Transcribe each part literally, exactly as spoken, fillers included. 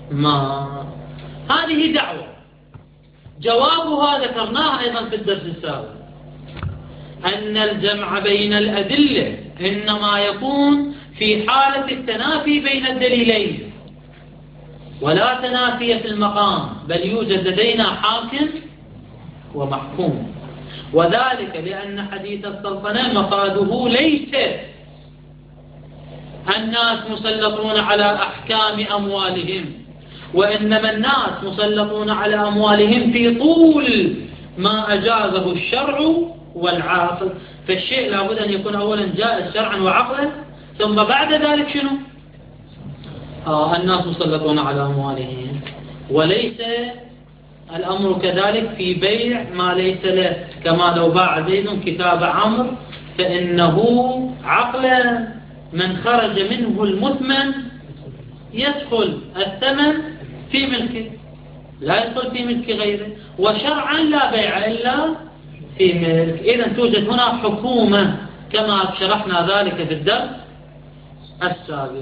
ما هذه دعوة. جوابها ذكرناها أيضا في الدرس السابق، أن الجمع بين الأدلة إنما يكون في حالة التنافي بين الدليلين، ولا تنافي في المقام، بل يوجد لدينا حاكم ومحكوم. وذلك لأن حديث السلطنة مفاده ليس الناس مسلطون على أحكام أموالهم، وإنما الناس مسلطون على أموالهم في طول ما أجازه الشرع والعاقل. فالشيء لابد أن يكون أولا جائز شرعا وعقلا، ثم بعد ذلك شنو؟ آه الناس مسلطون على أموالهم. وليس الأمر كذلك في بيع ما ليس له، كما لو باع زيد كتاب عمرو فإنه عقلا من خرج منه المثمن يدخل الثمن في ملكه، لا يدخل في ملك غيره. وشرعا لا بيع إلا في ملك. إذن توجد هنا حكومة كما شرحنا ذلك في الدرس السابق.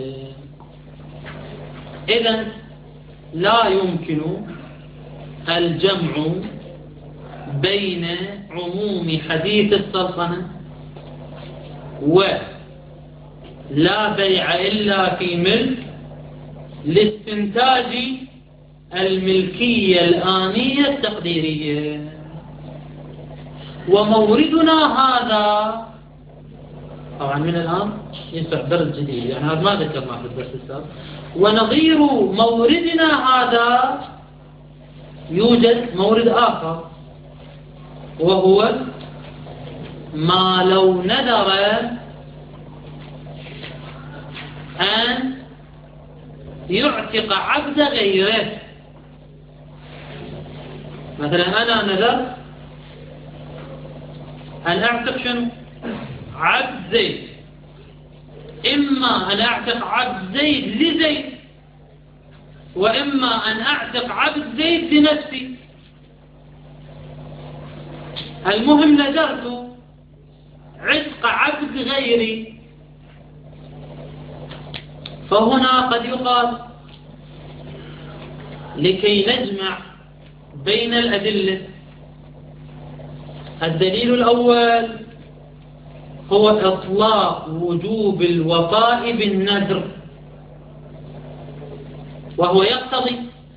إذن لا يمكن الجمع بين عموم حديث السلطنة ولا بيع إلا في ملك لاستنتاج الملكية الآنية التقديرية. وموردنا هذا طبعا من الآن ينفع درس جديد، يعني هذا ما ذكرناه في الدرس السابق. ونظير موردنا هذا يوجد مورد آخر، وهو ما لو نذر أن يعتق عبد غيره. مثلا أنا نذرت أن أعتق شنو؟ عبد زيد. إما أن أعتق عبد زيد لزيد، وإما أن أعتق عبد زيد لنفسي. المهم نذرت عتق عبد غيري. فهنا قد يقال لكي نجمع بين الأدلة، الدليل الأول هو إطلاق وجوب الوفاء بالنذر، وهو يقتضي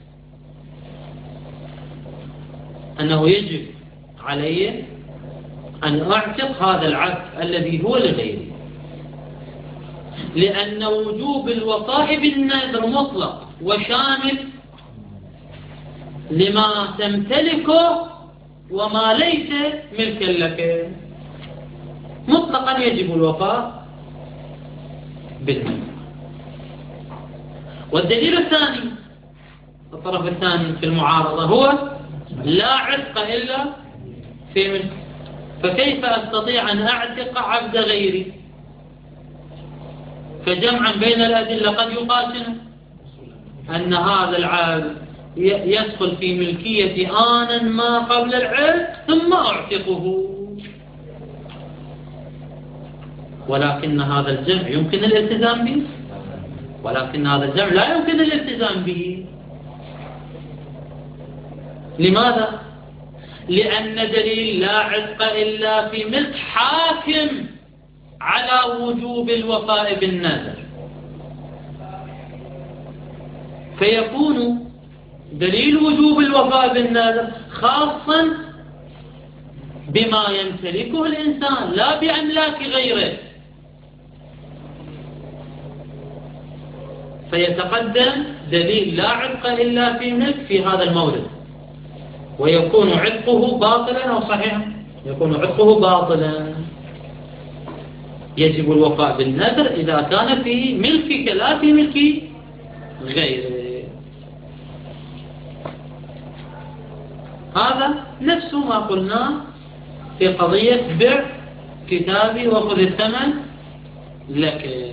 أنه يجب علي أن أعتق هذا العبد الذي هو لغيري، لأن وجوب الوفاء بالنذر مطلق وشامل لما تمتلكه وما ليس ملكا لك. مطلقا يجب الوفاء بالنذر. والدليل الثاني، الطرف الثاني في المعارضة، هو لا عتق إلا في ملك. فكيف أستطيع أن أعتق عبد غيري؟ فجمعا بين الأدلة قد يقال أن هذا العبد يدخل في ملكية آنا ما قبل العتق ثم أعتقه، ولكن هذا الجمع يمكن الالتزام به، ولكن هذا الجمع لا يمكن الالتزام به. لماذا؟ لأن دليل لا عتق إلا في ملك حاكم على وجوب الوفاء بالنذر، فيكون دليل وجوب الوفاء بالنذر خاصا بما يمتلكه الإنسان لا بأملاك غيره. فيتقدم دليل لا عتق إلا في ملك في هذا المورد، ويكون عتقه باطلا أو صحيحا؟ يكون عتقه باطلا. يجب الوفاء بالنذر إذا كان في ملكك لا في ملك غيره. هذا نفس ما قلنا في قضية بيع كتابي وخذ الثمن لك.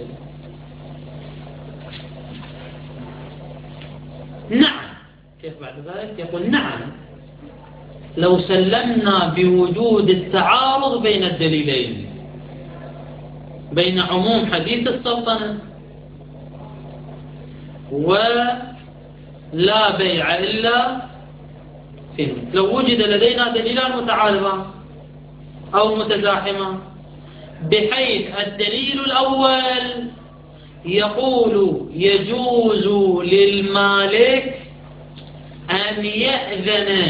نعم. كيف بعد ذلك؟ يقول نعم لو سلمنا بوجود التعارض بين الدليلين، بين عموم حديث السلطنة لا بيع إلا في ملك. لو وجد لدينا دليلان متعارضان أو متزاحمان، بحيث الدليل الأول يقول يجوز للمالك أن يأذن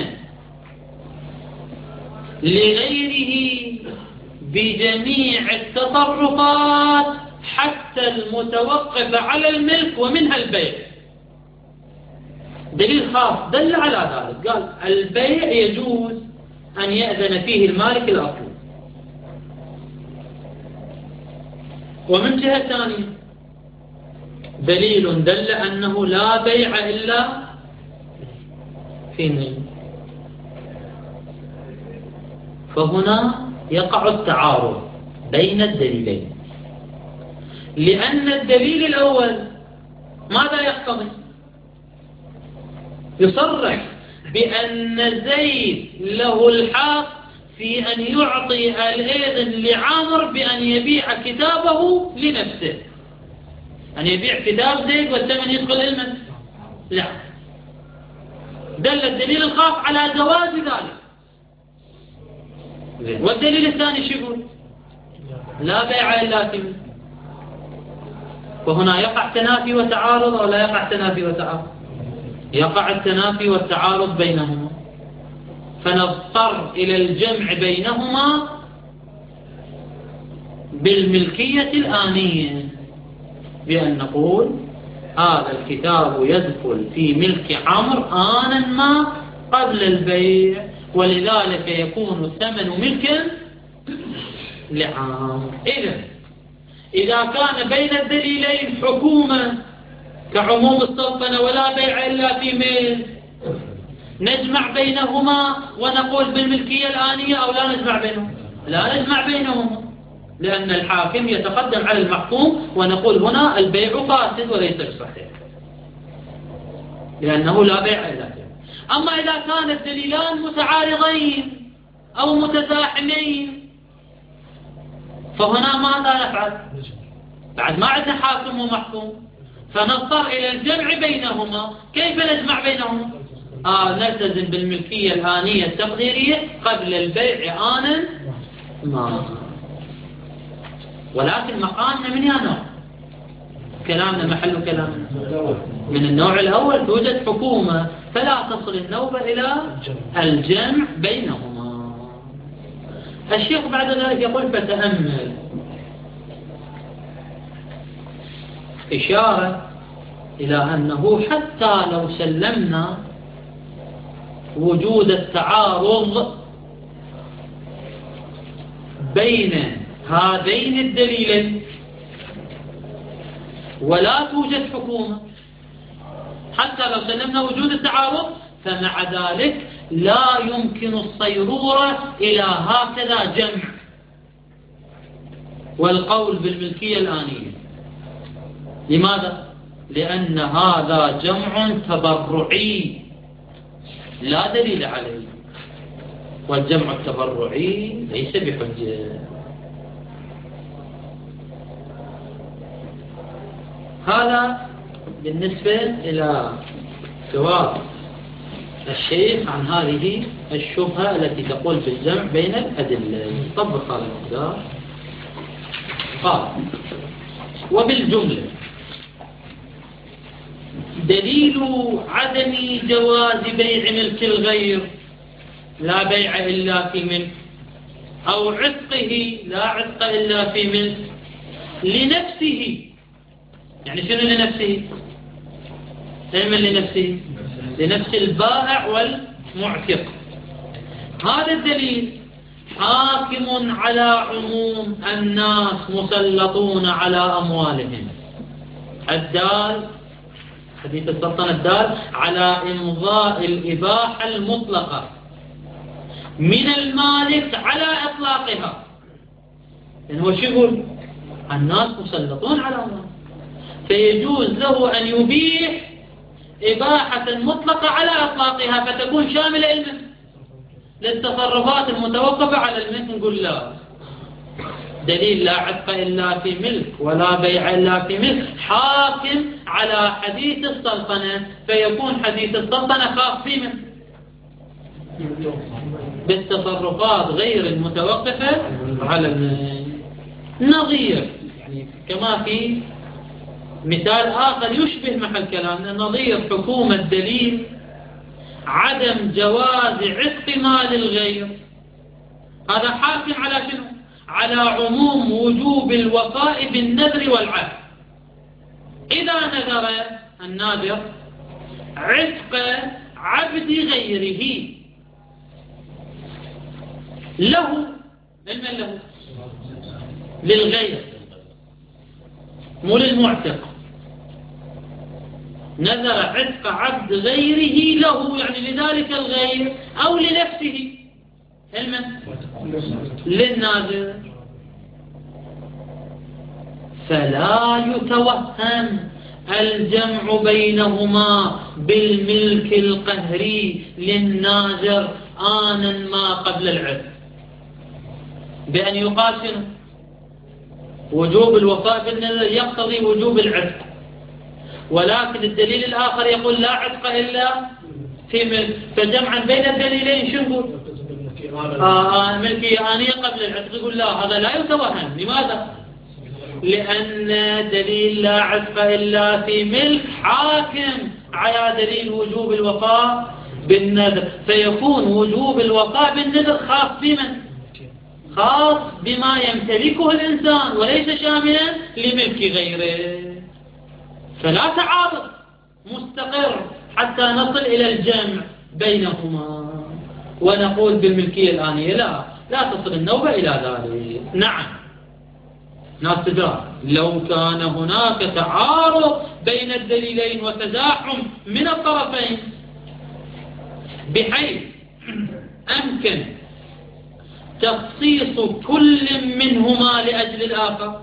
لغيره بجميع التصرفات حتى المتوقف على الملك ومنها البيع. دليل خاص دل على ذلك، قال البيع يجوز أن يأذن فيه المالك الأصلي. ومن جهة ثانية دليل دل أنه لا بيع إلا في ملك. فهنا يقع التعارض بين الدليلين، لأن الدليل الأول ماذا يقتضي؟ يصرح بأن زيد له الحق في أن يعطي الإذن لعامر بأن يبيع كتابه لنفسه، أن يبيع كتاب زيد والثمن يدخل المن. لا، دل الدليل الخاص على جواز ذلك. والدليل الثاني شو يقول؟ لا بيع إلا في ملك. وهنا يقع تنافي وتعارض أو لا يقع تنافي وتعارض؟ يقع التنافي والتعارض بينهما، فنضطر إلى الجمع بينهما بالملكية الآنية، بأن نقول هذا الكتاب يدخل في ملك عمرو آنا ما قبل البيع، ولذلك يكون الثمن ملكا لعامر. إذن إذا كان بين الدليلين حكومة كعموم السلطنة ولا بيع إلا في ملك، نجمع بينهما ونقول بالملكية الآنية أو لا نجمع بينهما؟ لا نجمع بينهما، لأن الحاكم يتقدم على المحكوم ونقول هنا البيع فاسد وليس بصحيح، لأنه لا بيع إلا في. أما إذا كان الدليلان متعارضين أو متزاحمين فهنا ماذا نفعل؟ بعد ما عندنا حاكم ومحكوم، فنضطر إلى الجمع بينهما. كيف نجمع بينهما؟ آه نلتزم بالملكية الآنية التقديرية قبل البيع آنا ما. ولكن مقامنا من يا نوع؟ كلامنا محل كلامنا من النوع الأول، توجد حكومة فلا تصل النوبة إلى الجمع بينهما. الشيخ بعد ذلك يقول فتأمل، إشارة إلى أنه حتى لو سلمنا وجود التعارض بين هذين الدليلين ولا توجد حكومة، حتى لو سلمنا وجود التعارض، فمع ذلك لا يمكن الصيرورة إلى هكذا جمع والقول بالملكية الآنية. لماذا؟ لأن هذا جمع تبرعي لا دليل عليه، والجمع التبرعي ليس بحجة. هذا بالنسبة إلى جواب الشيخ عن هذه الشبهة التي تقول بالجمع بين الأدلة. طبق هذا المقدار. قال: وبالجملة دليل عدم جواز بيع ملك الغير لا بيع إلا في ملك، أو عتقه لا عتق إلا في ملك لنفسه. يعني شنو لنفسه؟ علما لنفسه، لنفس البائع والمعتق. هذا الدليل حاكم على عموم الناس مسلطون على أموالهم، الدال حديث السلطنة الدال على إمضاء الإباحة المطلقة من المالك على إطلاقها. يعني هو شو يقول؟ الناس مسلطون على أموالهم، فيجوز له أن يبيح إباحة مطلقة على إطلاقها فتكون شاملة الملك للتصرفات المتوقفة على الملك. نقول لا، دليل لا عتق إلا في ملك ولا بيع إلا في ملك حاكم على حديث السلطنة، فيكون حديث السلطنة خاص بمن؟ بالتصرفات غير المتوقفة على النظير. يعني كما في مثال آخر يشبه محل كلامنا، نظير حكومة دليل عدم جواز عتق مال الغير، هذا حاكم على شنو؟ على عموم وجوب الوفاء بالنذر والعهد. إذا نذر الناذر عتق عبد غيره له، لمن له؟ للغير مو للمعتق. نذر عتق عبد غيره له، يعني لذلك الغير أو لنفسه، لمن؟ للناذر. فلا يتوهم الجمع بينهما بالملك القهري للناذر آنا ما قبل العتق، بأن يقال وجوب الوفاء بالنذر يقتضي وجوب العتق، ولكن الدليل الآخر يقول لا عتق إلا في ملك، فجمعا بين الدليلين شو نقول؟ آه آه ملكية آنية قبل العتق. يقول لا، هذا لا يتوهم. لماذا؟ لأن دليل لا عتق إلا في ملك حاكم على دليل وجوب الوفاء بالنذر، فيكون وجوب الوفاء بالنذر خاص بمن؟ خاص بما يمتلكه الإنسان وليس شاملا لملك غيره. فلا تعارض مستقر حتى نصل إلى الجمع بينهما ونقول بالملكية الآنية. لا لا تصل النوبة إلى ذلك. نعم، ناس تدرى لو كان هناك تعارض بين الدليلين وتزاحم من الطرفين بحيث أمكن تخصيص كل منهما لأجل الآخر،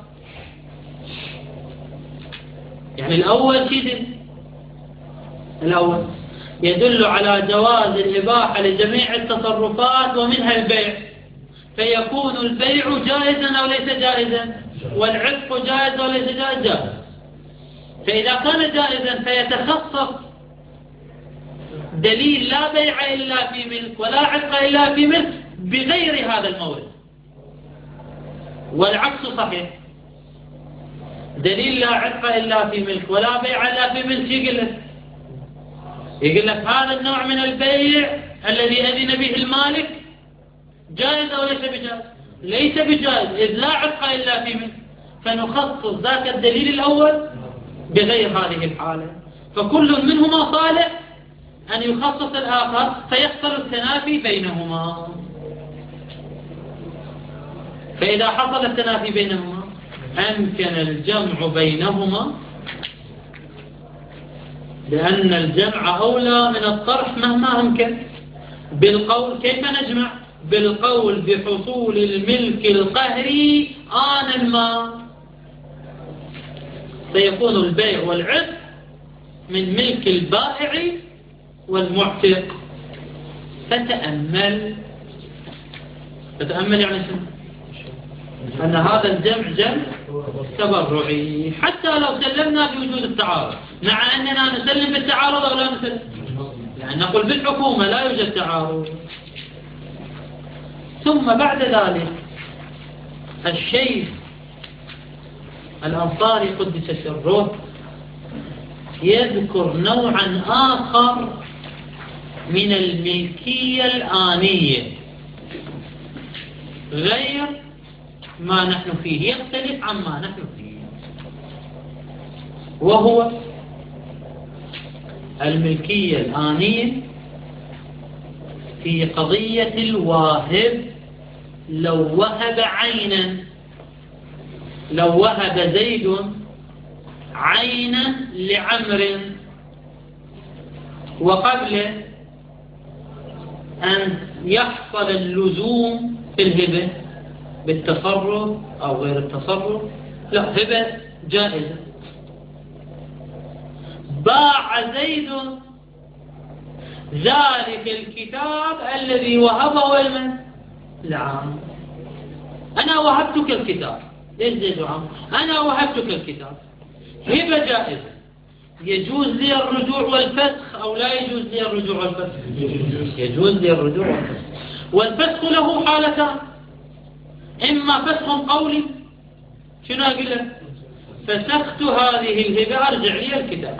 يعني الأول شيء الأول يدل على جواز الإباحة لجميع التصرفات ومنها البيع، فيكون البيع جائزا أو ليس جائزا، والعتق جائز أو ليس جائز. فإذا كان جائزا فيتخصص دليل لا بيع إلا في ملك ولا عتق إلا في ملك بغير هذا المورد، والعكس صحيح، دليل لا عتق إلا في ملك ولا بيع إلا في ملك يقول لك يقول لك هذا النوع من البيع الذي أذن به المالك جائز أو ليس بجائز؟ ليس بجائز، إذ لا عتق إلا في ملك، فنخصص ذاك الدليل الأول بغير هذه الحالة. فكل منهما صالح أن يخصص الآخر فيحصل التنافي بينهما. فإذا حصل التنافي بينهما أمكن الجمع بينهما، لأن الجمع أولى من الطرح مهما أمكن. بالقول كيف نجمع؟ بالقول بحصول الملك القهري آنا ما، فيكون البيع والعتق من ملك البائع والمعتق. فتأمل فتأمل يعني شنو؟ أن هذا الجمع جمع تبرعي، حتى لو سلمنا بوجود التعارض، مع أننا نسلم بالتعارض أو لا نسلم، يعني نقول بالحكومة لا يوجد تعارض. ثم بعد ذلك الشيخ الأنصاري قدس سره يذكر نوعا آخر من الملكية الآنية غير ما نحن فيه، يختلف عما نحن فيه، وهو الملكية الآنية في قضية الواهب. لو وهب عينا، لو وهب زيد عينا لعمر وقبل أن يحصل اللزوم في الهبة بالتصرف أو غير التصرف، لا، هبة جائزة، باع زيد ذلك الكتاب الذي وهبه لمن؟ لعام. أنا وهبتك الكتاب، ليش زيد وعام؟ أنا وهبتك الكتاب، هبة جائزة، يجوز لي الرجوع والفسخ أو لا يجوز لي الرجوع والفسخ؟ يجوز لي الرجوع والفسخ. والفسخ له حالتان، إما فسخ قولي، شنو أقول لك؟ فسخت هذه الهبة أرجع لي الكتاب،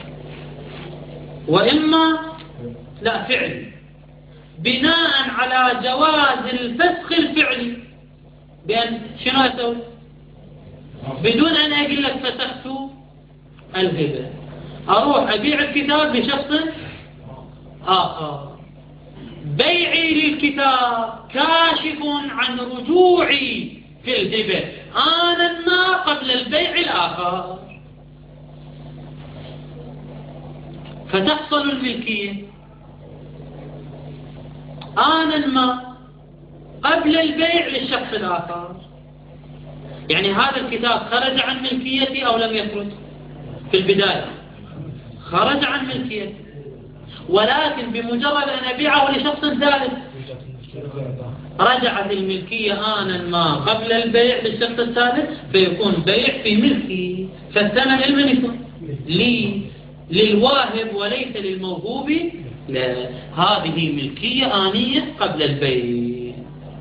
وإما لا فعلي بناء على جواز الفسخ الفعلي، بأن شنو أسوي؟ بدون أن أقول لك فسخت الهبة، أروح أبيع الكتاب لشخص آخر. بيعي للكتاب كاشف عن رجوعي في الهبة آنا ما قبل البيع الآخر، فتحصل الملكية آنا ما قبل البيع للشخص الآخر. يعني هذا الكتاب خرج عن ملكيتي أو لم يخرج؟ في البداية خرج عن ملكيتي، ولكن بمجرد أن أبيعه لشخص ثالث رجعت الملكية آنا ما قبل البيع للشخص الثالث، فيكون بيع في ملكي، فالثمن لمن يكون؟ لي، للواهب وليس للموهوب. لا، هذه ملكية آنية قبل البيع.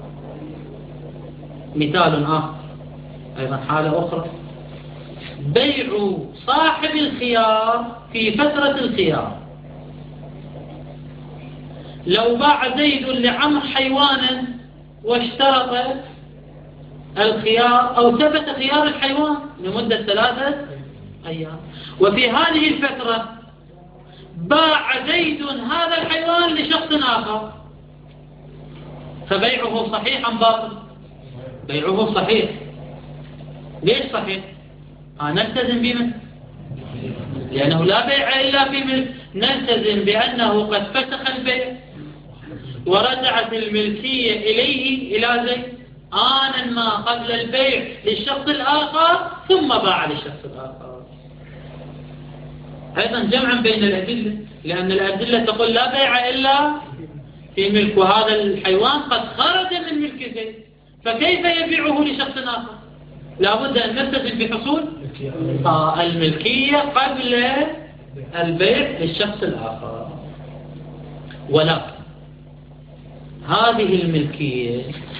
مثال آخر أيضا حالة أخرى، بيع صاحب الخيار في فترة الخيار. لو باع زيد لعمر حيوانا واشترط الخيار أو ثبت خيار الحيوان لمدة ثلاثة أيام، وفي هذه الفترة باع زيد هذا الحيوان لشخص آخر، فبيعه صحيح أم باطل؟ بيعه صحيح. ليش صحيح؟ آه نلتزم بمن؟ لأنه لا بيع إلا في ملك. نلتزم بأنه قد فسخ البيع ورجعت الملكية إليه إلى زيد آنا ما قبل البيع للشخص الآخر ثم باع للشخص الآخر. أيضا جمعا بين الأدلة، لأن الأدلة تقول لا بيع إلا في ملك، وهذا الحيوان قد خرج من ملك زيد، فكيف يبيعه لشخص آخر؟ لابد أن نلتزم بحصول آه الملكية قبل البيع للشخص الآخر. ولكن هذه الملكية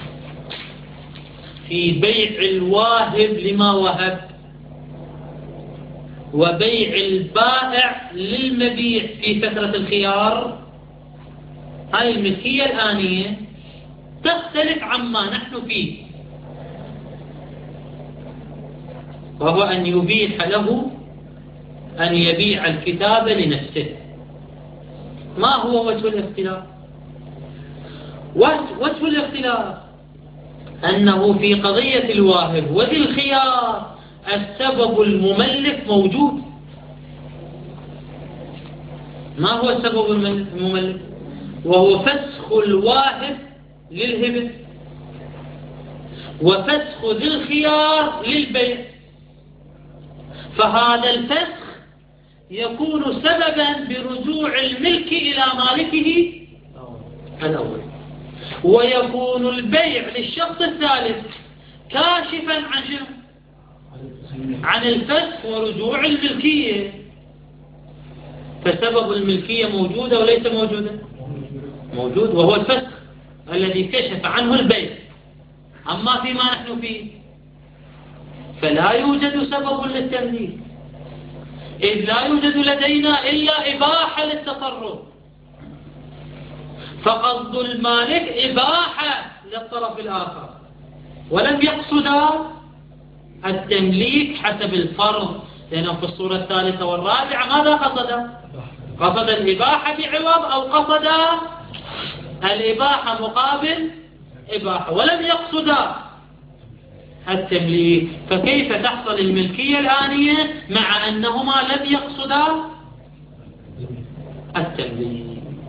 في بيع الواهب لما وهب وبيع البائع للمبيع في فترة الخيار، هذه الملكية الآنية تختلف عما نحن فيه، وهو أن يبيح له أن يبيع الكتاب لنفسه. ما هو وجه الاختلاف؟ وجه الاختلاف أنه في قضية الواهب وذي الخيار السبب المملك موجود. ما هو السبب المملك؟ وهو فسخ الواهب للهبة وفسخ ذي الخيار للبيع، فهذا الفسخ يكون سببا برجوع الملك إلى مالكه الأول، ويكون البيع للشخص الثالث كاشفا عن شنو؟ عن الفسخ ورجوع الملكية. فسبب الملكية موجودة وليس موجودة؟ موجود، وهو الفسخ الذي كشف عنه البيع. أما فيما نحن فيه فلا يوجد سبب للتمليك، إذ لا يوجد لدينا إلا إباحة للتصرف، فقصد المالك إباحة للطرف الآخر، ولم يقصد التمليك حسب الفرض، لأنه في الصورة الثالثة والرابعة ماذا قصد؟ قصد الإباحة بعوض أو قصد الإباحة مقابل إباحة، ولم يقصد التمليك. فكيف تحصل الملكية الآنية مع أنهما لم يقصدا التمليك؟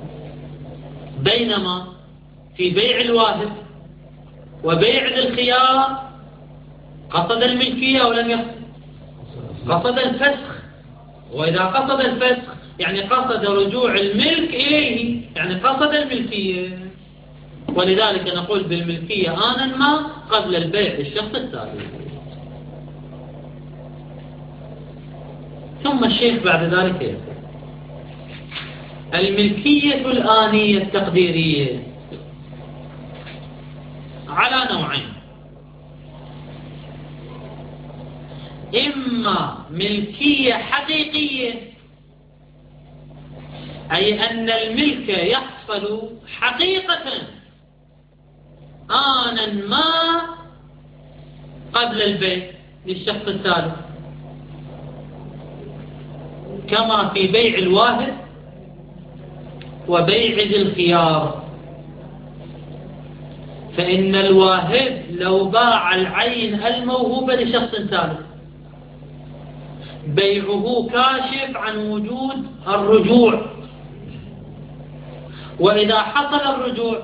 بينما في بيع الواهب وبيع ذي الخيار قصد الملكية أو لم يقصد؟ قصد الفسخ، وإذا قصد الفسخ يعني قصد رجوع الملك إليه، يعني قصد الملكية، ولذلك نقول بالملكية آنا ما قبل البيع للشخص الثالث. ثم الشيخ بعد ذلك يقول الملكية الآنية التقديرية على نوعين: إما ملكية حقيقية، أي أن الملك يحصل حقيقة آنا ما قبل البيع للشخص الثالث، كما في بيع الواهب وبيع ذي الخيار. فإن الواهب لو باع العين الموهوبة لشخص ثالث بيعه كاشف عن وجود الرجوع، وإذا حصل الرجوع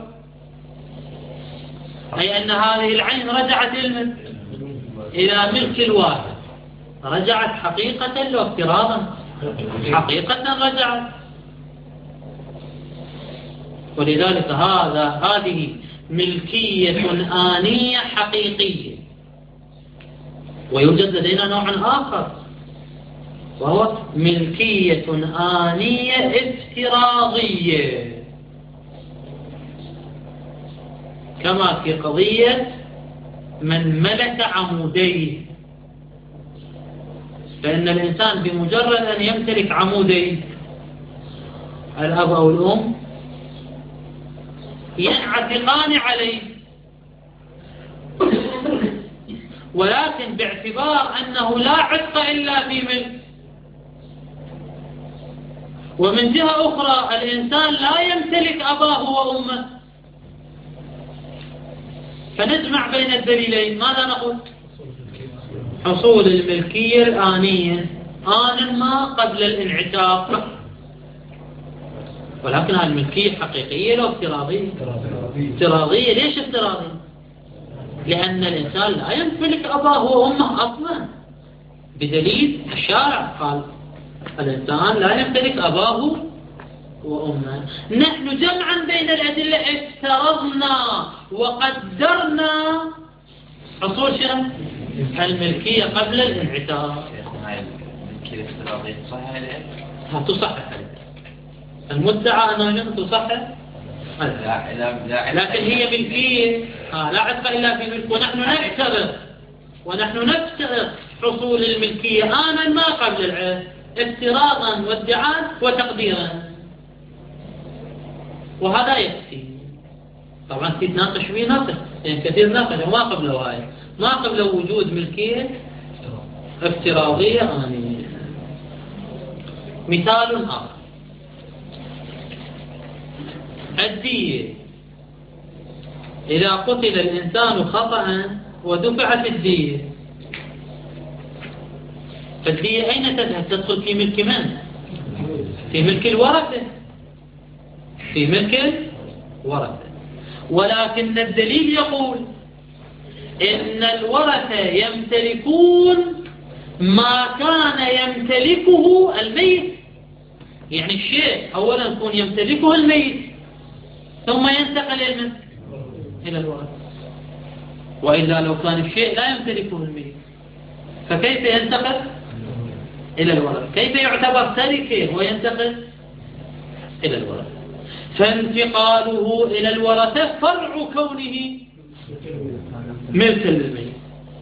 أي أن هذه العين رجعت إلى ملك الواهب، رجعت حقيقة لو افتراضا، حقيقة رجعت. ولذلك هذا هذه ملكية آنية حقيقية. ويوجد لدينا نوع آخر وهو ملكية آنية افتراضية، كما في قضية من ملك عموديه. فإن الإنسان بمجرد أن يمتلك عموديه الأب أو الأم ينعتقان عليه، ولكن باعتبار أنه لا عتق إلا في ملك. ومن جهة أخرى الإنسان لا يمتلك أباه وأمه، فنجمع بين الدليلين. ماذا نقول؟ حصول الملكية الآنية آن ما قبل الانعتاق. ولكن هذه الملكية حقيقية لو افتراضية؟ افتراضية. ليش افتراضية؟ لأن الإنسان لا يمتلك أباه وأمه أصلا، بدليل الشارع قال الإنسان لا يمتلك أباه وأمه. نحن جمعا بين الأدلة افترضنا وقدرنا حصول شنو؟ الملكية قبل الانعتاق. الملكية الافتراضية تصحح عليها؟ تصحح المدعى أنها تصحح، لكن هي ملكية آه لا عتق إلا في ملك. ونحن نفترض ونحن نفترض حصول الملكية آنا ما قبل العتق، افتراضا وادعاء وتقديرا، وهذا يكفي. طبعا تناقش فيه ناقش، يعني كثير ناقش ما قبله هاي، ما قبله وجود ملكية افتراضية آنية. مثال آخر: الدية. إذا قتل الإنسان خطأ ودفعت الدية، فالدية أين تذهب؟ تدخل في ملك من؟ في ملك الورثة، في ملك الورثة. ولكن الدليل يقول إن الورثة يمتلكون ما كان يمتلكه الميت. يعني الشيء أولا يكون يمتلكه الميت ثم ينتقل إلى الورثة، وإلا لو كان الشيء لا يمتلكه الميت فكيف ينتقل إلى الورثة؟ كيف يعتبر تركه وينتقل إلى الورثة؟ فانتقاله إلى الورثة فرع كونه ملكا للميت.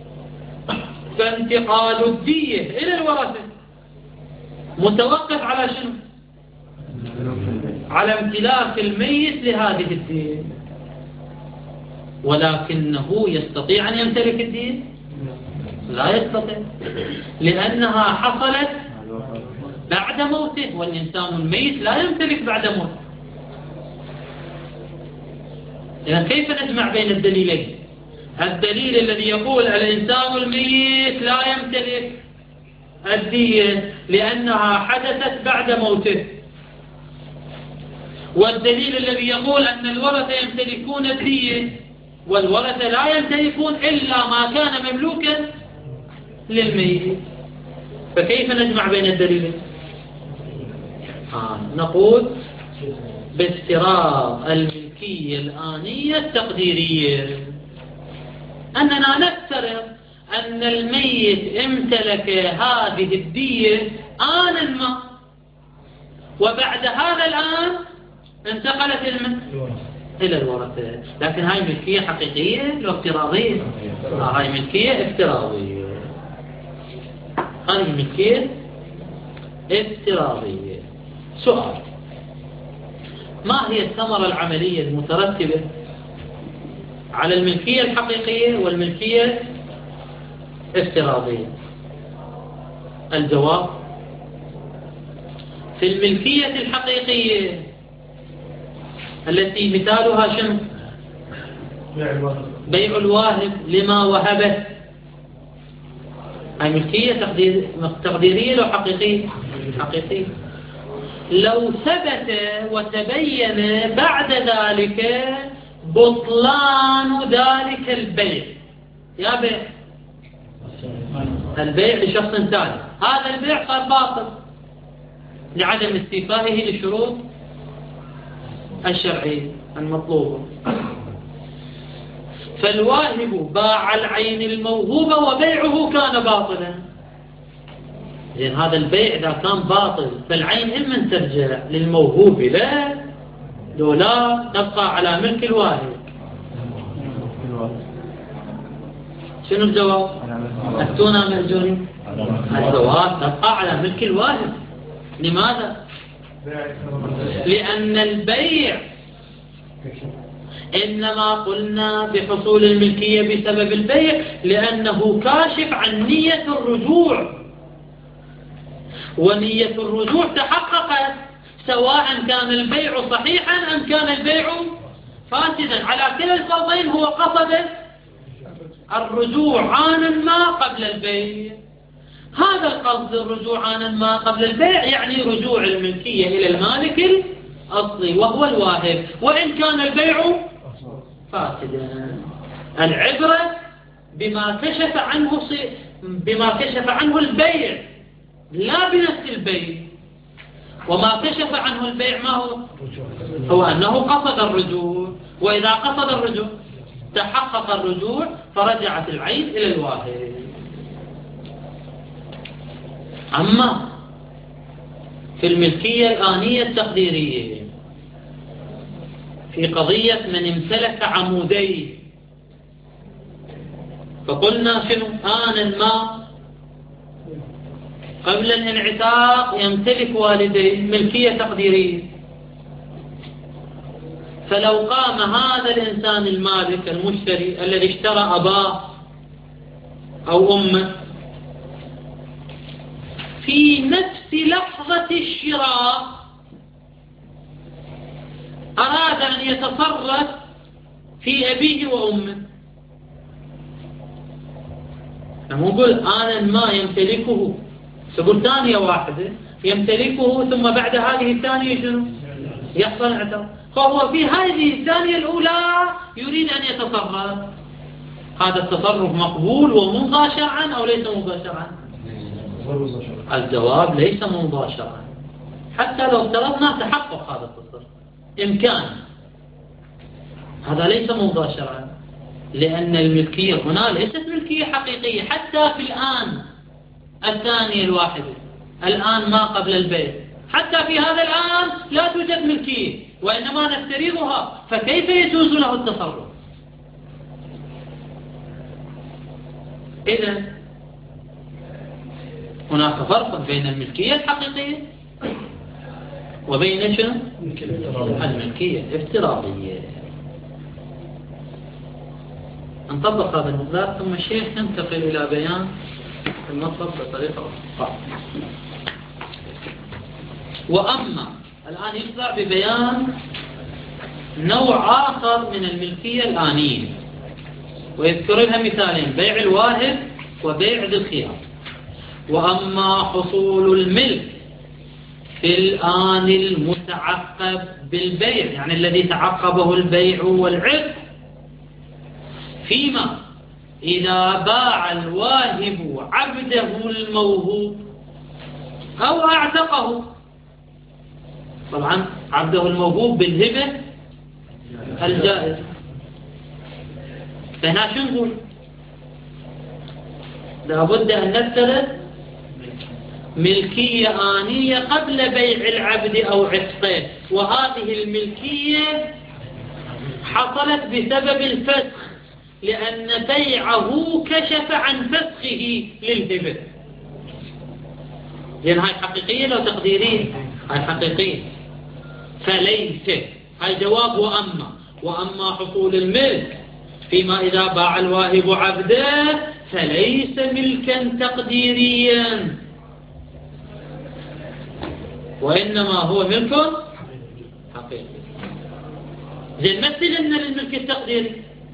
فانتقال الدية إلى الورثة متوقف على شنو؟ على امتلاك الميت لهذه الدية. ولكنه يستطيع أن يمتلك الدية؟ لا يستطيع، لأنها حصلت بعد موته، والإنسان الميت لا يمتلك بعد موته. إذن كيف نجمع بين الدليلين؟ الدليل الذي يقول الإنسان الميت لا يمتلك الدية لأنها حدثت بعد موته، والدليل الذي يقول أن الورثة يمتلكون الدية والورثة لا يمتلكون إلا ما كان مملوكا للميت. فكيف نجمع بين الدليلين؟ آه نقول بافتراض الملكية الآنية التقديرية، أننا نفترض أن الميت امتلك هذه الدية آن ما، وبعد هذا الآن انتقلت إلى الورثة. لكن هاي ملكية حقيقية لو افتراضية؟ آه هاي ملكية افتراضية، هاي ملكية افتراضية. سؤال: ما هي الثمرة العملية المترتبة على الملكية الحقيقية والملكية الافتراضية؟ الجواب: في الملكية الحقيقية التي مثالها شنو؟ بيع الواهب لما وهبه. هاي ملكية تقديرية لو حقيقية؟ حقيقية. لو ثبت وتبين بعد ذلك بطلان ذلك البيع، يا بيع البيع لشخص ثاني، هذا البيع صار باطل لعدم استيفائه للشروط الشرعية المطلوبة. فالواهب باع العين الموهوبة وبيعه كان باطلا. لأن هذا البيع إذا كان باطل فالعين إما ترجع للموهوب لا لو لا تبقى على ملك الواهب. شنو الجواب؟ أفتونا مأجورين. الجواب تبقى على ملك الواهب. لماذا؟ لأن البيع إنما قلنا بحصول الملكية بسبب البيع لأنه كاشف عن نية الرجوع، ونية الرجوع تحققت سواء كان البيع صحيحا أم كان البيع فاسدا. على كلا الفرضين هو قصد الرجوع عانا ما قبل البيع. هذا القصد الرجوع عانا ما قبل البيع يعني رجوع الملكية إلى المالك الأصلي وهو الواهب، وإن كان البيع فاسدا. العبرة بما كشف عنه بما كشف عنه البيع لا بنفس البيع. وما كشف عنه البيع ما هو؟ هو أنه قصد الرجوع، وإذا قصد الرجوع تحقق الرجوع فرجعت العين إلى الواهب. أما في الملكية الآنية التقديرية في قضية من امتلك عمودين، فقلنا شنو؟ آن ما قبل الانعتاق يمتلك والدين ملكية تقديرية. فلو قام هذا الإنسان المالك المشتري الذي اشترى أباه أو أمه في نفس لحظة الشراء أراد أن يتصرف في أبيه وأمه، نقول آنا ما يمتلكه، تقول ثانية واحدة يمتلكه ثم بعد هذه الثانية شنو؟ يحصل انعتاق. فهو في هذه الثانية الأولى يريد أن يتصرف. هذا التصرف مقبول وممضى شرعا أو ليس ممضى شرعا؟ الجواب ليس ممضى شرعا، حتى لو افترضنا تحقق هذا التصرف إمكان، هذا ليس ممضى شرعا، لأن الملكية هنا ليست ملكية حقيقية. حتى في الآن الثانية الواحدة الآن ما قبل البيع، حتى في هذا الآن لا توجد ملكية وإنما نفترضها، فكيف يجوز له التصرف؟ إذن هناك فرق بين الملكية الحقيقية وبين شنو؟ الملكية الافتراضية. نطبق هذا المقدار ثم الشيخ ينتقل إلى بيان المطلب بطريقة أخرى. وأما الآن يطلع ببيان نوع آخر من الملكية الآنية، ويذكر لها مثالين: بيع الواهب وبيع ذي الخيار. وأما حصول الملك في الآن المتعقب بالبيع، يعني الذي تعقبه البيع والعقد، فيما إذا باع الواهب عبده الموهوب أو أعتقه. طبعا عبده الموهوب بالهبة الجائز. فهنا شو نقول؟ لابد أن نفترض ملكية آنية قبل بيع العبد أو عتقه، وهذه الملكية حصلت بسبب الفسخ، لأن بيعه كشف عن فسخه للهبة. لأن هاي حقيقية لو تقديرية؟ هاي حقيقية. فليس، هاي جواب وأما. وأما حصول الملك فيما إذا باع الواهب عبده فليس ملكا تقديريا، وإنما هو ملك حقيقي. زين، مثل لنا للملك التقديري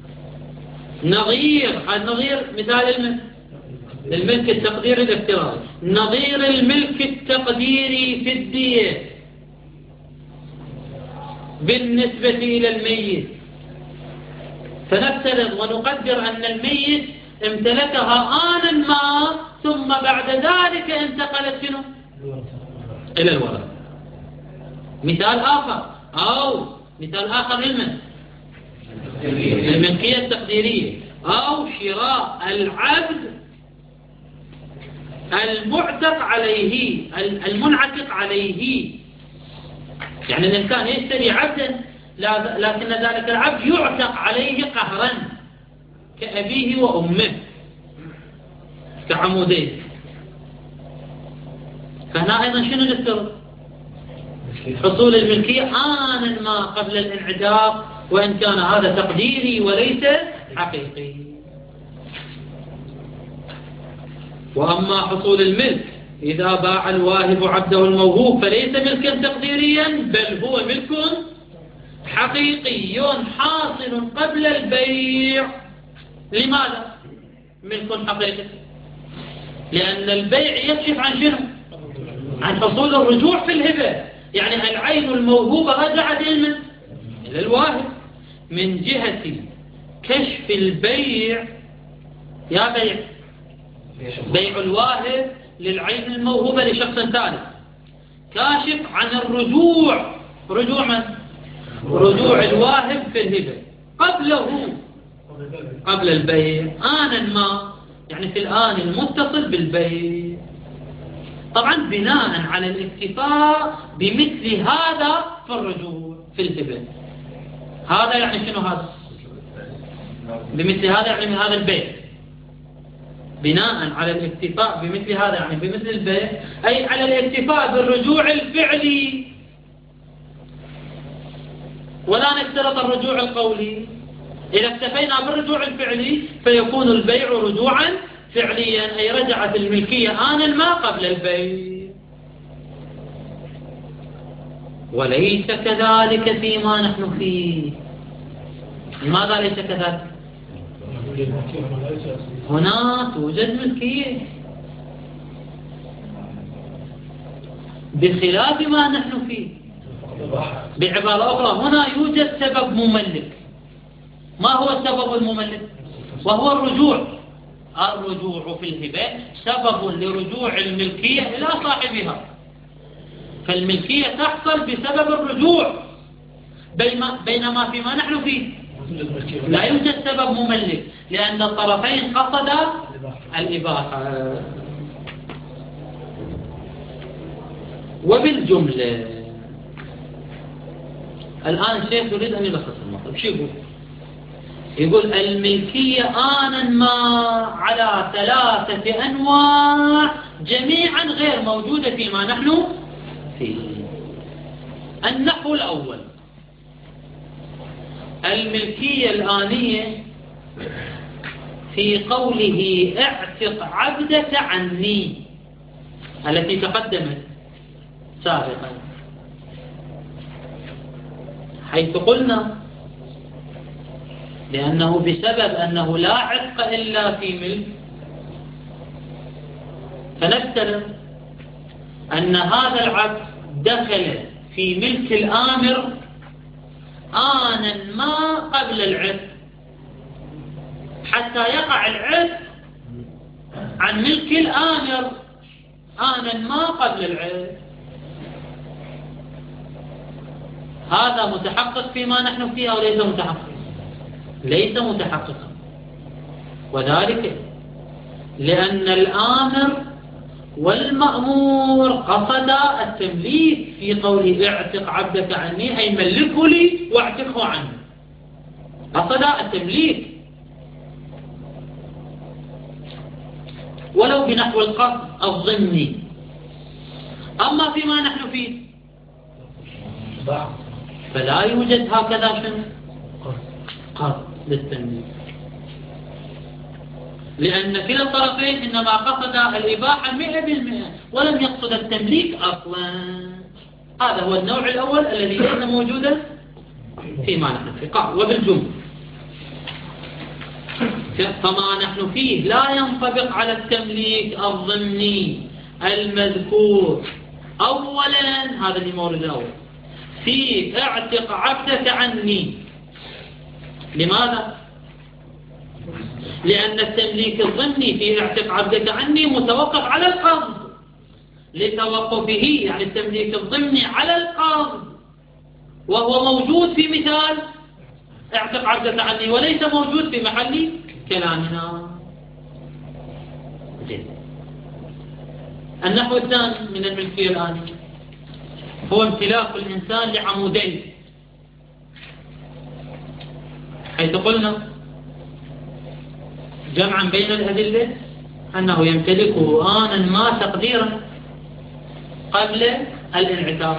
نظير، هذا نظير مثال الملك الملك التقديري الافتراضي، نظير الملك التقديري في الدية بالنسبة إلى الميت. فنفترض ونقدر أن الميت امتلكها آنا ما، ثم بعد ذلك انتقلت شنو؟ إلى الورثة. مثال آخر، أو مثال آخر للمن الملكية التقديرية، أو شراء العبد المعتق عليه المنعتق عليه. يعني الإنسان يشتري عبدا لكن ذلك العبد يعتق عليه قهرا كأبيه وأمه كعمودين. فهنا أيضا شنو نفترض؟ حصول الملكية آنا ما قبل الانعتاق، وإن كان هذا تقديري وليس حقيقي. وأما حصول الملك إذا باع الواهب عبده الموهوب فليس ملكا تقديريا، بل هو ملك حقيقي حاصل قبل البيع. لماذا ملك حقيقي؟ لأن البيع يكشف عن شنو؟ عن حصول الرجوع في الهبة. يعني العين الموهوبة رجعت إلى الواهب. من جهة كشف البيع، يا بيع بيع الواهب للعين الموهوبة لشخص ثالث كاشف عن الرجوع. رجوع من؟ رجوع الواهب في الهبة قبله، قبل البيع آنا ما، يعني في الآن المتصل بالبيع. طبعا بناء على الاكتفاء بمثل هذا في الرجوع في الهبة. هذا يعني شنو؟ هذا بمثل هذا يعني من هذا البيع. بناء على الاكتفاء بمثل هذا يعني بمثل البيع، أي على الاكتفاء بالرجوع الفعلي، ولا نشترط الرجوع القولي. إذا اكتفينا بالرجوع الفعلي فيكون البيع رجوعا فعليا، أي رجعت الملكية آنا ما قبل البيع. وليس كذلك فيما نحن فيه. لماذا ليس كذلك؟ هنا توجد ملكية بخلاف ما نحن فيه. بعبارة أخرى، هنا يوجد سبب مملك. ما هو السبب المملك؟ وهو الرجوع. الرجوع في الهبة سبب لرجوع الملكية إلى صاحبها. فالملكية تحصل بسبب الرجوع، بينما فيما نحن فيه لا يوجد سبب مملك، لأن الطرفين قصدا الإباحة. وبالجملة الآن الشيخ يريد أن يلخص المطلب. شو يقول؟ يقول الملكية آنا ما على ثلاثة أنواع جميعا غير موجودة فيما نحن فيه. النحو الأول، الملكية الآنية في قوله اعتق عبدك عني التي تقدمت سابقا، حيث قلنا لأنه بسبب أنه لا عتق إلا في ملك، فنفترض أن هذا العبد دخل في ملك الآمر آنا ما قبل العتق، حتى يقع العتق عن ملك الآمر آنا ما قبل العتق. هذا متحقق فيما نحن فيه أو ليس متحقق؟ ليس متحققا. وذلك لأن الآمر والمأمور قصد التمليك في قوله اعتق عبدك عني، أي ملكه لي واعتقه عني، قصد التمليك ولو بنحو القصد الضمني. أما فيما نحن فيه فلا يوجد هكذا شنو قصد للتمليك، لأن كلا الطرفين إنما قصد الإباحة مئة بالمئة ولم يقصد التمليك أصلا. هذا هو النوع الأول الذي ليس موجودا فيما نحن فيه. قال وبالجملة فما نحن فيه لا ينطبق على التمليك الضمني المذكور أولا، هذا اللي مورد الأول، في اعتق عبدك عني. لماذا؟ لأن التمليك الضمني في اعتق عبدك عني متوقف على القصد، لتوقفه يعني التمليك الضمني على القصد، وهو موجود في مثال اعتق عبدك عني وليس موجود في محل كلامنا. النحو الثاني من الملكية الآنية هو امتلاك الإنسان لعمودين، حيث قلنا جمعا بين الأدلة أنه يمتلكه آنا ما تقديرا قبل الانعتاق،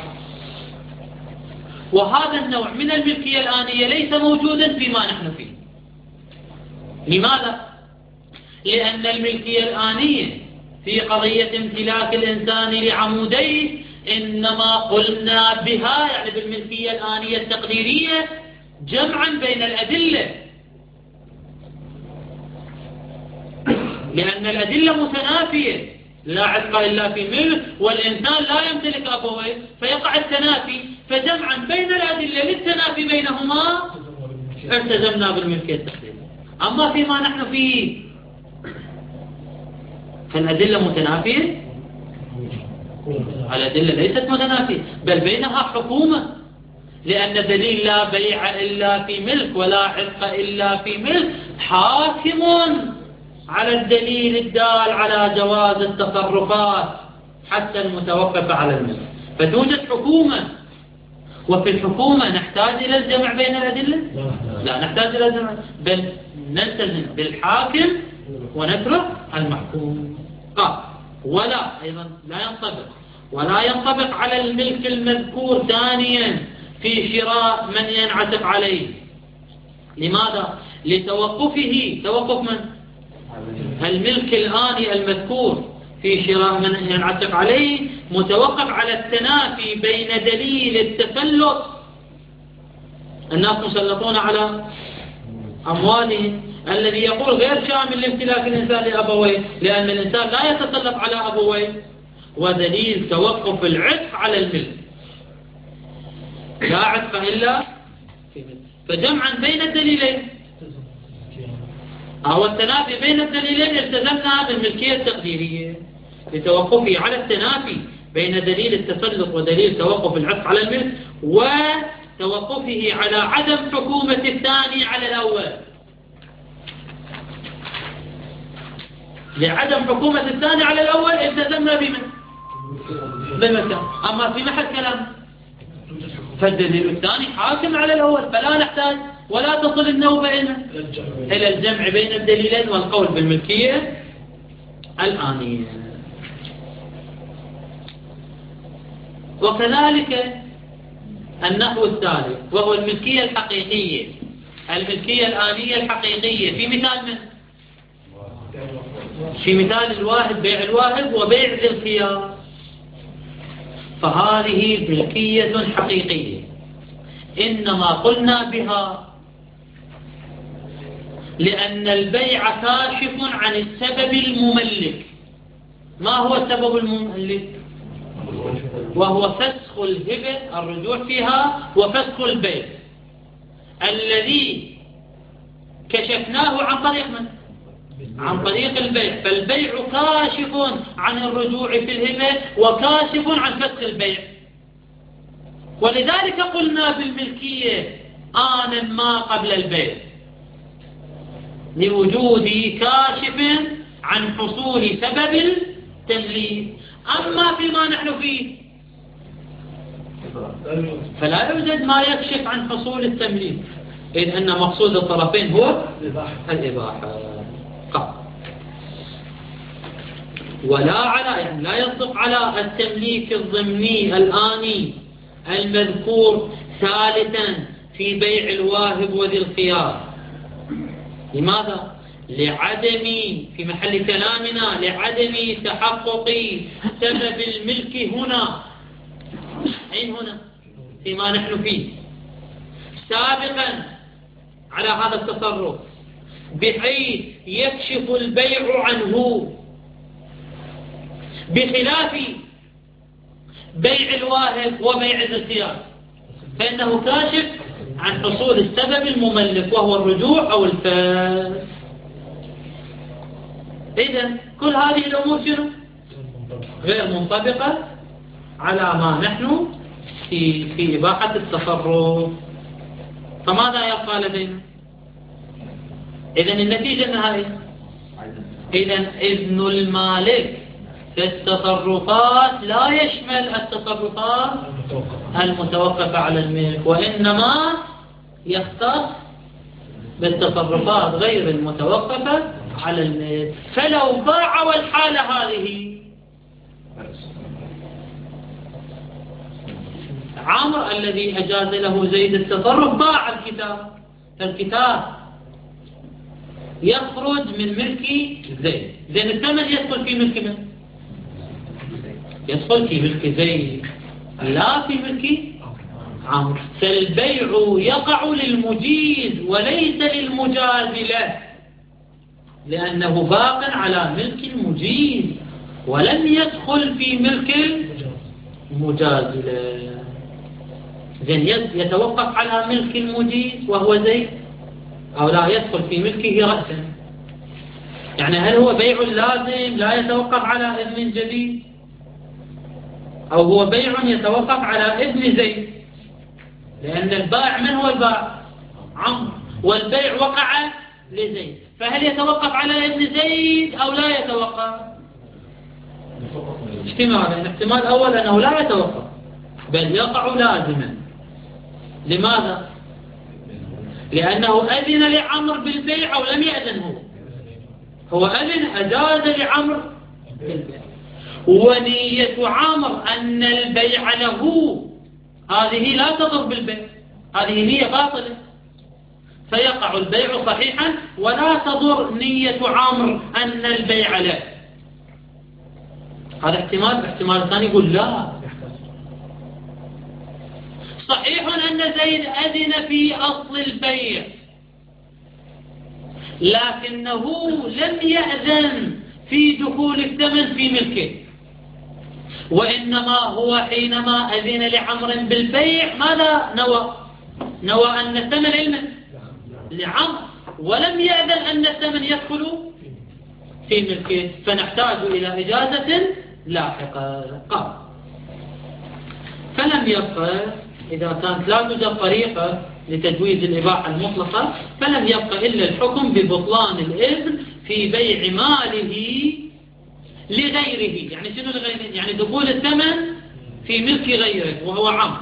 وهذا النوع من الملكية الآنية ليس موجودا فيما نحن فيه. لماذا؟ لأن الملكية الآنية في قضية امتلاك الإنسان لعموديه إنما قلنا بها يعني بالملكية الآنية التقديرية جمعا بين الأدلة، لأن الأدلة متنافية، لا عتق إلا في ملك والإنسان لا يمتلك أبويه فيقع التنافي، فجمعا بين الأدلة للتنافي بينهما التزمنا بالملكية التقديرية. أما فيما نحن فيه فالأدلة متنافية، الأدلة ليست متنافية بل بينها حكومة، لأن دليل لا بيع إلا في ملك ولا عتق إلا في ملك حاكم على الدليل الدال على جواز التصرفات حتى المتوقفة على الملك، فتوجد حكومة. وفي الحكومة نحتاج إلى الجمع بين الأدلة؟ لا نحتاج إلى الجمع، بل نلتزم بالحاكم ونترك المحكوم. قال ولا أيضا لا ينطبق ولا ينطبق على الملك المذكور ثانيا في شراء من ينعتق عليه. لماذا؟ لتوقفه، توقف من؟ الملك الآني المذكور في شراء من ينعتق عليه متوقف على التنافي بين دليل التسلط، الناس مسلطون على أموالهم، الذي يقول غير شامل لامتلاك الإنسان لأبويه لأن الإنسان لا يتسلط على أبويه، ودليل توقف العتق على الملك، لا عتق إلا في ملك. فجمعا بين الدليلين أو التنافي بين الدليلين التزمنا بالملكية التقديرية لتوقفه على التنافي بين دليل التسلط ودليل توقف العتق على الملك، وتوقفه على عدم حكومة الثاني على الأول، لعدم حكومة الثاني على الأول التزمنا بمن؟ بالمكان. أما في محل كلام فالدليل الثاني حاكم على الأول، فلا نحتاج ولا تصل النوبة إلى الجمع بين الدليلين والقول بالملكية الآنية. وكذلك النحو الثالث وهو الملكية الحقيقية، الملكية الآنية الحقيقية في مثال من؟ في مثال الواهب، بيع الواهب وبيع ذي الخيار، فهذه ملكية حقيقية إنما قلنا بها لأن البيع كاشف عن السبب المملك. ما هو السبب المملك؟ وهو فسخ الهبة، الرجوع فيها، وفسخ البيع الذي كشفناه عن طريق من؟ عن طريق البيع. فالبيع كاشف عن الرجوع في الهبة وكاشف عن فسخ البيع، ولذلك قلنا بالملكية آنا ما قبل البيع لوجود كاشف عن حصول سبب تمليك. أما فيما نحن فيه فلا يوجد ما يكشف عن حصول التمليك، إذ أن مقصود الطرفين هو الإباحة قط. ولا على يعني لا يصدق على التمليك الضمني الآني المذكور ثالثا في بيع الواهب وذي الخيار. لماذا؟ لعدم في محل كلامنا لعدم تحقق سبب الملك هنا. أين هنا؟ فيما نحن فيه سابقا على هذا التصرف، بحيث يكشف البيع عنه، بخلاف بيع الواهب وبيع ذي الخيار فإنه كاشف عن حصول السبب المملك وهو الرجوع أو الفاس. إذن كل هذه الأمور شنو؟ غير منطبقة على ما نحن في في إباحة التصرف. فماذا يبقى لدينا؟ إذن النتيجة النهائية إذن إذن المالك في التصرفات لا يشمل التصرفات المتوقفة على الملك، وإنما يختص بالتصرفات غير المتوقفة على الملك. فلو باع والحالة هذه عامر الذي أجاز له زيد التصرف باع الكتاب، فالكتاب يخرج من ملك زيد. زين الثمن يدخل في ملك من؟ يدخل في ملك زيد لا في ملك عمرو. فالبيع يقع للمجيز وليس للمجاز له، لأنه باق على ملك المجيز ولم يدخل في ملك المجاز له. زين يتوقف على ملك المجيز وهو زيد، أو لا يدخل في ملكه رأسا. يعني هل هو بيع لازم لا يتوقف على ابن جديد، أو هو بيع يتوقف على ابن زيد؟ لأن البائع من هو البائع؟ عمرو، والبيع وقع لزيد. فهل يتوقف على ابن زيد أو لا يتوقف؟ احتمال الاحتمال الأول أنه لا يتوقف بل يقع لازما. لماذا؟ لأنه أذن لعمرو بالبيع أو لم يأذن هو؟ هو أذن أجاز لعمرو بالبيع، ونية عمرو أن البيع له هذه لا تضر بالبيع، هذه نية باطلة، فيقع البيع صحيحا ولا تضر نية عمرو أن البيع له. هذا احتمال. احتمال الثاني يقول لا، صحيح أن زيد أذن في أصل البيع لكنه لم يأذن في دخول الثمن في ملكه، وإنما هو حينما أذن لعمر بالبيع ماذا نوى؟ نوى أن الثمن علما لعمر، ولم يأذن أن الثمن يدخل في ملكه، فنحتاج إلى إجازة لاحقة. قال فلم يبقى، إذا كانت لا توجد طريقة لتجويز الإباحة المطلقة فلم يبقى إلا الحكم ببطلان الإذن في بيع ماله لغيره. يعني شنو لغيره؟ يعني دخول الثمن في ملك غيره وهو عمرو،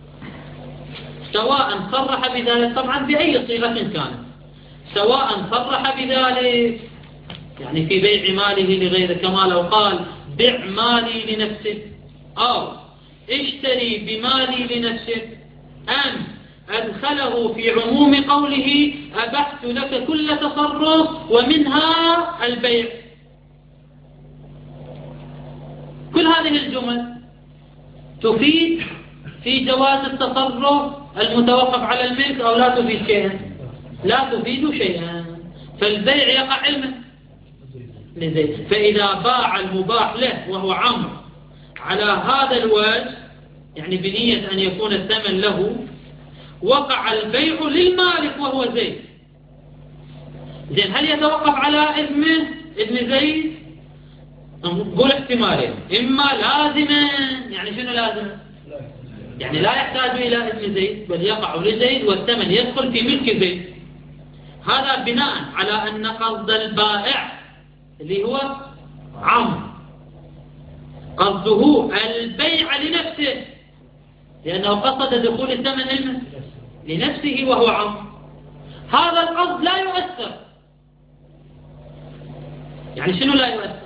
سواء صرح بذلك طبعا بأي صيغة كانت، سواء صرح بذلك يعني في بيع ماله لغيره كما لو قال بع مالي لنفسك، أو اشتري بمالي لنفسك، أم أدخله في عموم قوله أبحت لك كل تصرف ومنها البيع. كل هذه الجمل تفيد في جواز التصرف المتوقف على الملك أو لا تفيد شيئا؟ لا تفيد شيئا. فالبيع يقع علما لزيد، فإذا باع المباح له وهو عمرو على هذا الوجه يعني بنية أن يكون الثمن له، وقع البيع للمالك وهو زيد. زين هل يتوقف على ابنه ابن زيد؟ نقول احتمالين، إما لازما يعني شنو لازم؟ يعني لا يحتاج إلى ابن زيد بل يقع لزيد والثمن يدخل في ملك زيد. هذا بناء على أن قصد البائع اللي هو عمرو قصده البيع لنفسه، لأنه قصد دخول الثمن لنفسه وهو عمرو، هذا القصد لا يؤثر. يعني شنو لا يؤثر؟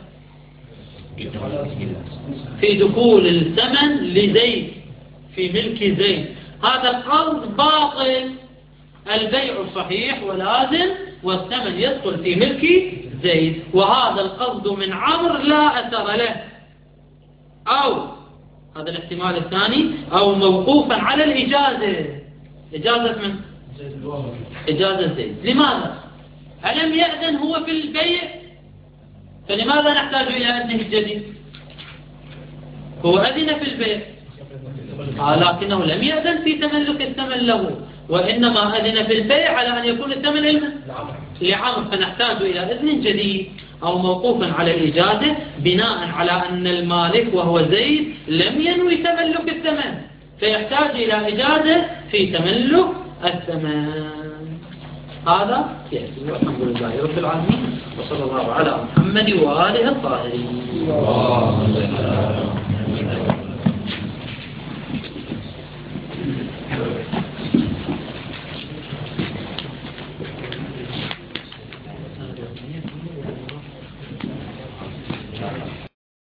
في دخول الثمن لزيد في ملك زيد، هذا القصد باطل. البيع صحيح ولازم، والثمن يدخل في ملك زيد، وهذا القصد من عمرو لا أثر له. أو هذا الاحتمال الثاني، أو موقوفا على الإجازة. إجازة من؟ إجازة زيد. لماذا؟ ألم يأذن هو في البيع؟ فلماذا نحتاج إلى أذنه الجديد؟ هو أذن في البيع آه لكنه لم يأذن في تملك الثمن له، وإنما أذن في البيع على أن يكون الثمن لعمرو، فنحتاج إلى إذن جديد أو موقوفا على الإجازة بناء على أن المالك وهو زيد لم ينوي تملك الثمن، فيحتاج إلى إجازة في تملك الثمن. هذا يأتي. والحمد لله رب العالمين، وصلى الله على محمد وآله الطاهرين.